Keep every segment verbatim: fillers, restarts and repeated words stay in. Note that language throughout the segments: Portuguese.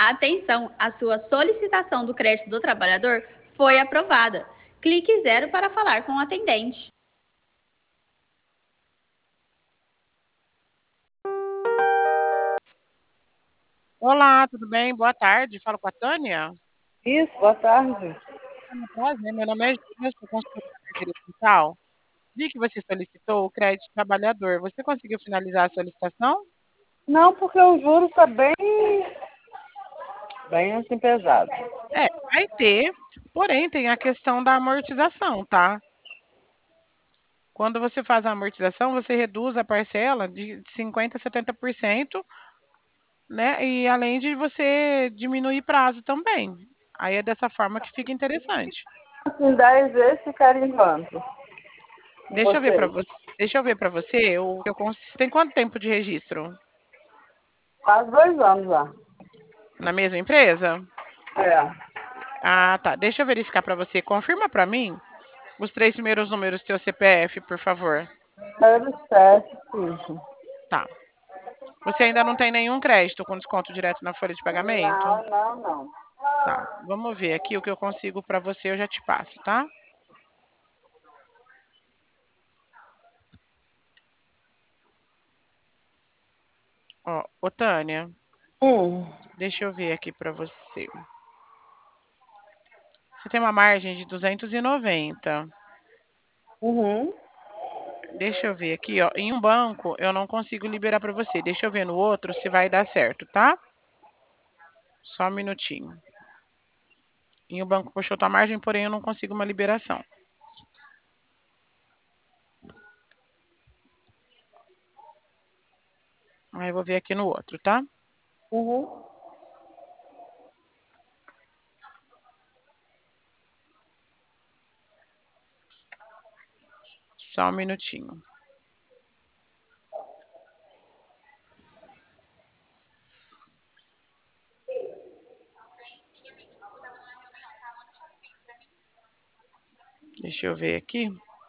Atenção, a sua solicitação do crédito do trabalhador foi aprovada. Clique zero para falar com o atendente. Olá, tudo bem? Boa tarde. Falo com a Tânia. Isso, boa tarde. Prazer, meu nome é Júlia, sou consultora da carteira digital. Vi que você solicitou o crédito trabalhador. Você conseguiu finalizar a solicitação? Não, porque o juro está bem, bem assim pesado. É, vai ter, porém tem a questão da amortização, tá? Quando você faz a amortização, você reduz a parcela de cinquenta por cento a setenta por cento, né? E além de você diminuir prazo também. Aí é dessa forma que fica interessante. Assim, dez vezes ficaria em quanto? Com Deixa eu ver para vocês? você. Deixa eu ver para você. O que eu cons... Tem quanto tempo de registro? Faz dois anos já. Na mesma empresa? É. Ah, tá. Deixa eu verificar para você. Confirma para mim os três primeiros números do seu C P F, por favor. Zero sete, isso. Tá. Você ainda não tem nenhum crédito com desconto direto na folha de pagamento? Não, não, não. Tá. Vamos ver aqui o que eu consigo para você, eu já te passo, tá? Ó, ô Tânia, Hum. deixa eu ver aqui para você. Você tem uma margem de duzentos e noventa. Uhum. Deixa eu ver aqui, ó. Em um banco eu não consigo liberar para você. Deixa eu ver no outro se vai dar certo, tá? Só um minutinho. Em um banco puxou tua margem, porém eu não consigo uma liberação. Aí eu vou ver aqui no outro, tá? Uhum. Só um minutinho. Deixa eu ver aqui.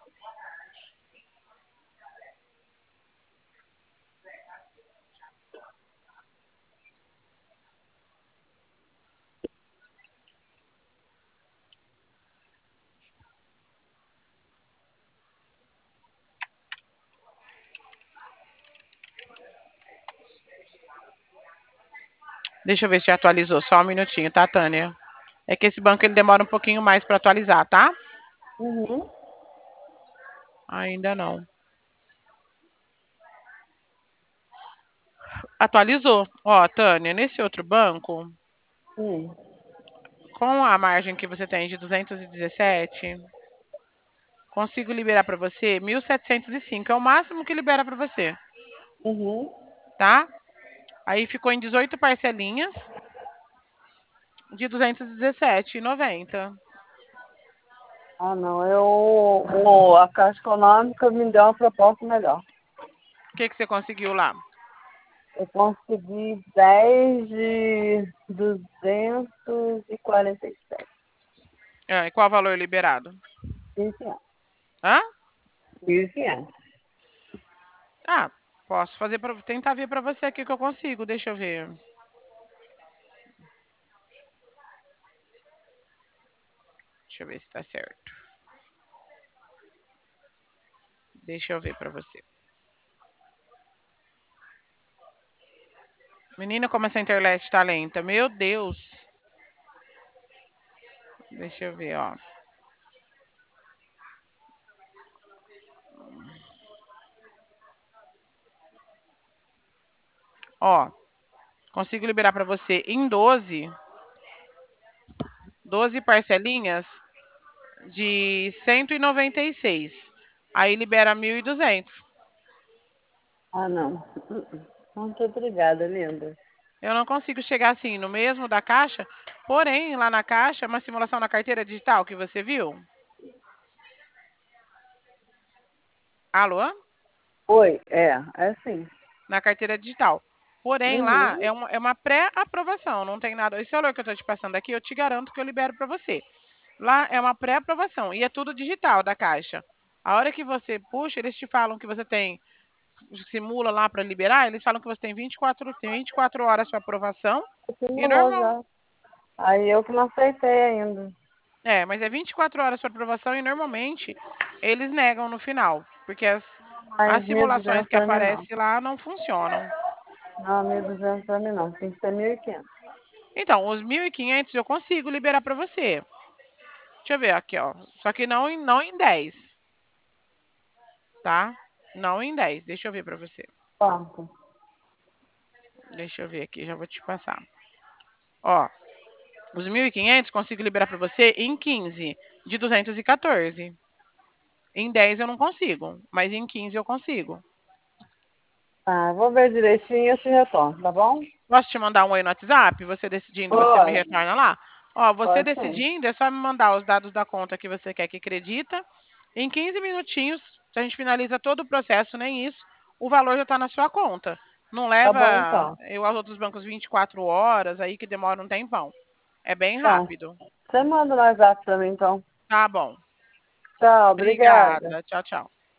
Deixa eu ver se atualizou. Só um minutinho, tá, Tânia? É que esse banco ele demora um pouquinho mais para atualizar, tá? Uhum. Ainda não. Atualizou. Ó, Tânia, nesse outro banco, Hum. com a margem que você tem de duzentos e dezessete, consigo liberar para você mil setecentos e cinco. É o máximo que libera para você, Uhum. tá? Aí ficou em dezoito parcelinhas de duzentos e dezessete e noventa. Ah, não. Eu, o, a Caixa Econômica me deu uma proposta melhor. O que, que você conseguiu lá? Eu consegui dez de duzentos e quarenta e sete. Ah, e qual o valor liberado? Mil e quinhentos. Hã? Mil e quinhentos. Ah, posso fazer para tentar ver para você aqui o que eu consigo. Deixa eu ver. Deixa eu ver se tá certo. Deixa eu ver para você. Menina, como essa internet tá lenta. Meu Deus. Deixa eu ver, ó. Ó, consigo liberar para você em doze, doze parcelinhas de cento e noventa e seis. Aí libera mil e duzentos. Ah, não. Muito obrigada, linda. Eu não consigo chegar assim no mesmo da Caixa, porém, lá na Caixa, é uma simulação na carteira digital que você viu. Alô? Oi, é, é sim. Na carteira digital. Porém, lá Uhum. é uma, é uma pré-aprovação, não tem nada. Esse valor que eu estou te passando aqui, eu te garanto que eu libero para você. Lá é uma pré-aprovação e é tudo digital da Caixa. A hora que você puxa, eles te falam que você tem simula lá para liberar, eles falam que você tem vinte e quatro, tem vinte e quatro horas para aprovação. E Simulou normal. já. Aí eu que não aceitei ainda. É, mas é vinte e quatro horas para aprovação e normalmente eles negam no final, porque as, as Mas simulações mil e duzentos que pra mim não. aparecem lá não funcionam. Não, mil e duzentos pra mim não. Tem que ser mil e quinhentos. Então, os mil e quinhentos eu consigo liberar para você. Deixa eu ver aqui, ó. Só que não em, não em dez. Tá? Não em dez. Deixa eu ver para você. Quanto? Deixa eu ver aqui, já vou te passar. Ó, os mil e quinhentos consigo liberar para você em quinze, de duzentos e quatorze. Em dez eu não consigo, mas em quinze eu consigo. Ah, vou ver direitinho e eu te retorno, tá bom? Posso te mandar um oi no WhatsApp? Você decidindo, você me Pode. retorna lá? Ó, você Pode sim. decidindo, é só me mandar os dados da conta que você quer que acredita. Em quinze minutinhos, a gente finaliza todo o processo, nem isso, o valor já está na sua conta. Não Tá bom, leva então. eu aos outros bancos vinte e quatro horas, aí que demora um tempão. É bem Então, rápido. você manda no WhatsApp pra mim, então. Tá bom. Tchau, obrigada. Obrigada. Tchau, tchau.